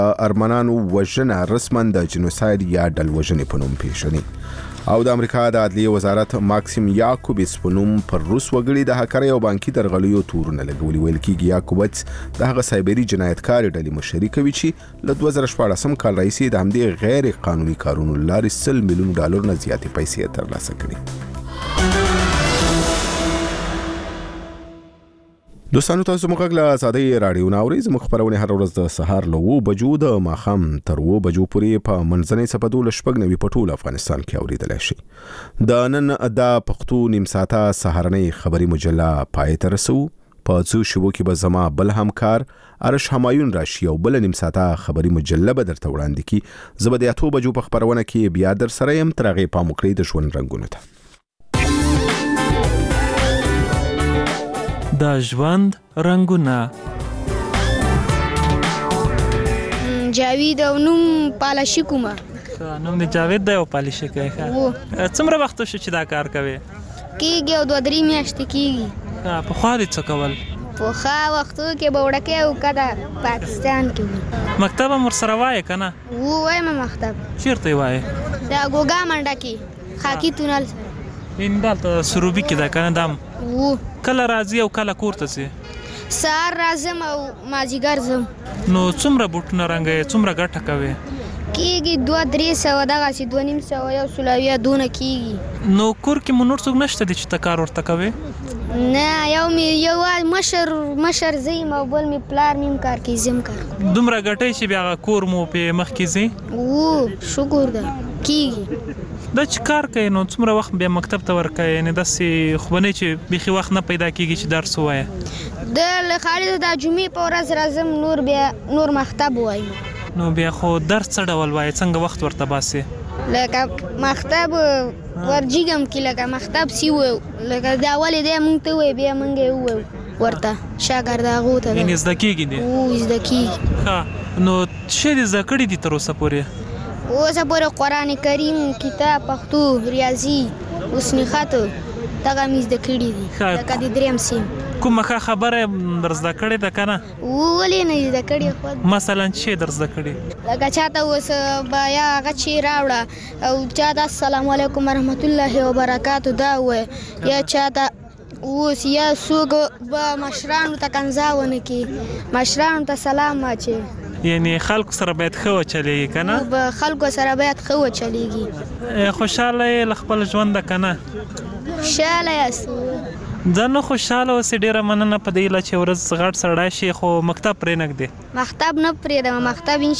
ارمنانو وژنه رسما د جنوساید یا ډلوژنې په نوم پیژني. او د امریکا د عدلیې وزارت ماکسیم یاکوبس په نوم پر روس وګړي د هکرۍ او بانکي درغلیو تورونه لګولي. ویل کېږي یاکوبس د هغه سایبري جنایتکارې ډلې مشري کوي چې له 2014 کال راهیسې د همدې غیر قانوني کارونو له لارې $100 میلیون نه زیاتې پیسې ترلاسه کړي. دوستانو تاسو موږ له آزادۍ رادیو ناوري زموږ خبرونه هر ورځ د سهار له 9 بجو د ماښام تر 2 بجو پورې په منځنۍ سپدو له 9 په ټول افغانستان کې اوریدل شي. د نن د پښتو نیم ساعته سهارنۍ خبري مجله پای ته رسو. په څو شبو کې به زما بل همکار ارش همایون راشي او بل نیم ساعته خبري مجله به درته وړاندې کی. زه به د 8 بجو په خبرونه کې بیا در سره يم. تر هغه پام وکړئ د ژوند رنگونو ته. د ژوند رنگونه. جاوید او نوم پالشي کومه. نوم دی جاوید دی او پالشي کوي. څومره وخت شو چې دا کار کوي؟ کېږي او 2-3 میاشتې کېږي. په خوا دې څه کول؟ په خوا وختو کې به وړکې او کده پاکستان کې وي. مکتب هم ورسره وایې که نه؟ وایم مکتب. چېرته یې وایې؟ دا ګوګا منډه کې خاکي تونل سره. دلته سروبي کې ده که نه دم؟ کله راځي او کله کور ته ځې؟ سهار راځم او مازدیګر ځم. نو څومره بوټونه رنګوې؟ څومره ګټه کوې؟ کېږي 200-300 دغسې 250 100 دونه کېږي. نو کور کې مو نور څوک نشته دی چې ته کار ورته کوې؟ نه یو مشر زه یم او بل مې پلار مې هم کار کوي زه هم کار کوم. دومره ګټئ چې بیا کور مو پې مخکې ځي؟ شکر ده کېږي. دا چې کار کوي نو څومره وخت بیا مکتب ته ورکوې؟ یعنې داسې خو به نه چې بیخي وخت نه پیدا کېږي چې درس ووایه؟ له خالد د جمعې په ورځ راځم نور مکتب وایم. نو بیا خو درس څه ډول وایې؟ څنګه وخت ورته باسې؟ لکه مکتب ورجیږم کې لکه مکتب سی وایو لکه دا ولې دی مونږ ته وایي بیا مونږ یې ووایو ورته شاګرد هغو ته. یعنې زده کېږي دی؟ زده کېږي. نو څه دې زده کړي دي تر اوسه پورې؟ اوسه پورې قرآن کریم، کتاب، پښتو، ریاضي، حسن خط دغه مې زده کړي دي. لکه د 3م صنف. کومه ښه خبره در زده کړې ده که نه؟ ولې نه زده کړې؟ مثلا څه در زده کړې؟ لکه چاته اوس به یا هغه چې راوړه او چاته السلام علیکم ورحمت الله وبرکاتو دا ووایه، یا چاته اوس یا څوک به مشرانو ته کنځا ونه کړي، مشرانو ته سلام واچوي. یعنې خلکو سره باید ښه وچلېږي که نه؟ خلکو سره باید ښه وچلېږي. خوشحاله یې له خپل ژونده که نه؟ خوشحاله یاست؟ زه نه خوشحاله اوسې. ډېره مننه په دې هیله چې ورځ غټ سړی شي خو مکتب پرېنږدې. مکتب نه پرېږدم. مکتب